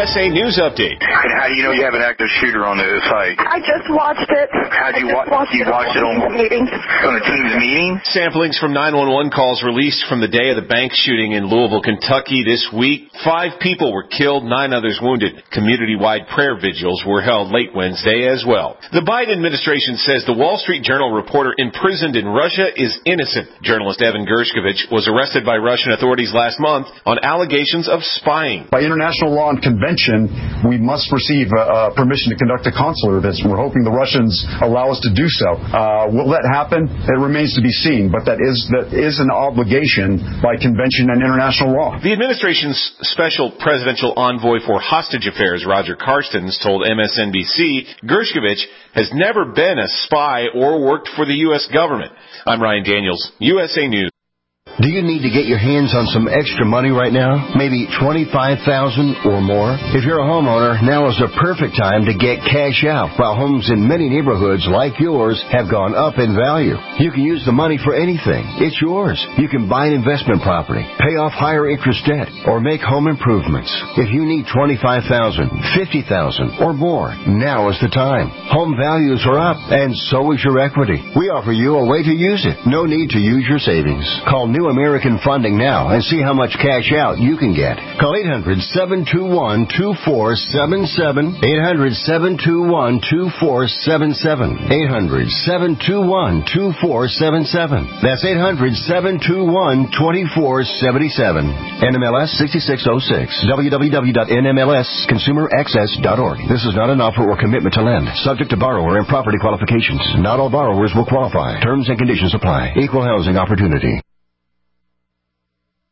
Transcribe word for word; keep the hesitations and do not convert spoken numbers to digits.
S A News Update. And how do you know you have an active shooter on the site? I just watched it. How do you, wa- watched you it watch it on, meetings. on the team's meeting? Samplings from nine one one calls released from the day of the bank shooting in Louisville, Kentucky this week. Five people were killed, nine others wounded. Community-wide prayer vigils were held late Wednesday as well. The Biden administration says the Wall Street Journal reporter imprisoned in Russia is innocent. Journalist Evan Gershkovich was arrested by Russian authorities last month on allegations of spying. By international law and convention, we must receive uh, permission to conduct a consular visit. We're hoping the Russians allow us to do so. Uh, will that happen? It remains to be seen, but that is that is an obligation by convention and international law. The administration's special presidential envoy for hostage affairs, Roger Carstens, told M S N B C Gershkovich has never been a spy or worked for the U S government. I'm Ryan Daniels, U S A News. Do you need to get your hands on some extra money right now? Maybe twenty-five thousand dollars or more? If you're a homeowner, now is the perfect time to get cash out, while homes in many neighborhoods like yours have gone up in value. You can use the money for anything. It's yours. You can buy an investment property, pay off higher interest debt, or make home improvements. If you need twenty-five thousand dollars, fifty thousand dollars, or more, now is the time. Home values are up, and so is your equity. We offer you a way to use it. No need to use your savings. Call New American Funding now and see how much cash out you can get. Call eight hundred, seven two one, two four seven seven, eight hundred, seven two one, two four seven seven, eight hundred, seven two one, two four seven seven. That's eight hundred, seven two one, two four seven seven. N M L S sixty-six oh six. w w w dot n m l s consumer access dot org. This is not an offer or commitment to lend. Subject to borrower and property qualifications. Not all borrowers will qualify. Terms and conditions apply. Equal housing opportunity.